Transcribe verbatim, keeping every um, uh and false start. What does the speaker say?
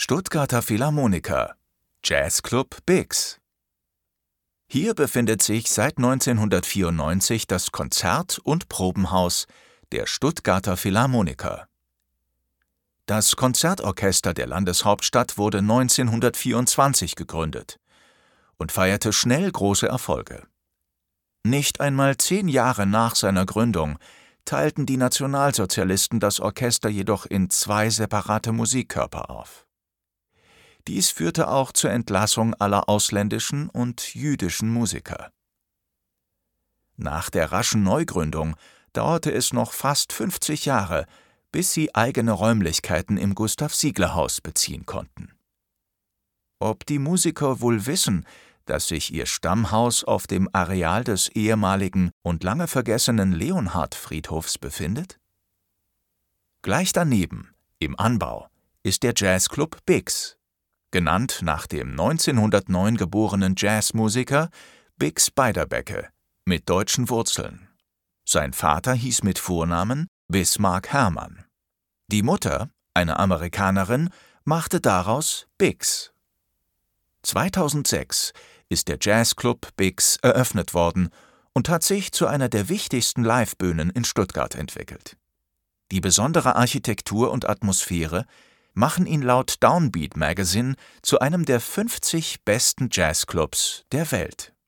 Stuttgarter Philharmoniker, Jazzclub Bix. Hier befindet sich seit neunzehnhundertvierundneunzig das Konzert- und Probenhaus der Stuttgarter Philharmoniker. Das Konzertorchester der Landeshauptstadt wurde neunzehnhundertvierundzwanzig gegründet und feierte schnell große Erfolge. Nicht einmal zehn Jahre nach seiner Gründung teilten die Nationalsozialisten das Orchester jedoch in zwei separate Musikkörper auf. Dies führte auch zur Entlassung aller ausländischen und jüdischen Musiker. Nach der raschen Neugründung dauerte es noch fast fünfzig Jahre, bis sie eigene Räumlichkeiten im Gustav-Siegler-Haus beziehen konnten. Ob die Musiker wohl wissen, dass sich ihr Stammhaus auf dem Areal des ehemaligen und lange vergessenen Leonhard-Friedhofs befindet? Gleich daneben, im Anbau, ist der Jazzclub Bix, genannt nach dem neunzehnhundertneun geborenen Jazzmusiker Bix Beiderbecke mit deutschen Wurzeln. Sein Vater hieß mit Vornamen Bismarck Hermann. Die Mutter, eine Amerikanerin, machte daraus Bix. zweitausendsechs ist der Jazzclub Bix eröffnet worden und hat sich zu einer der wichtigsten Livebühnen in Stuttgart entwickelt. Die besondere Architektur und Atmosphäre machen ihn laut Downbeat Magazine zu einem der fünfzig besten Jazzclubs der Welt.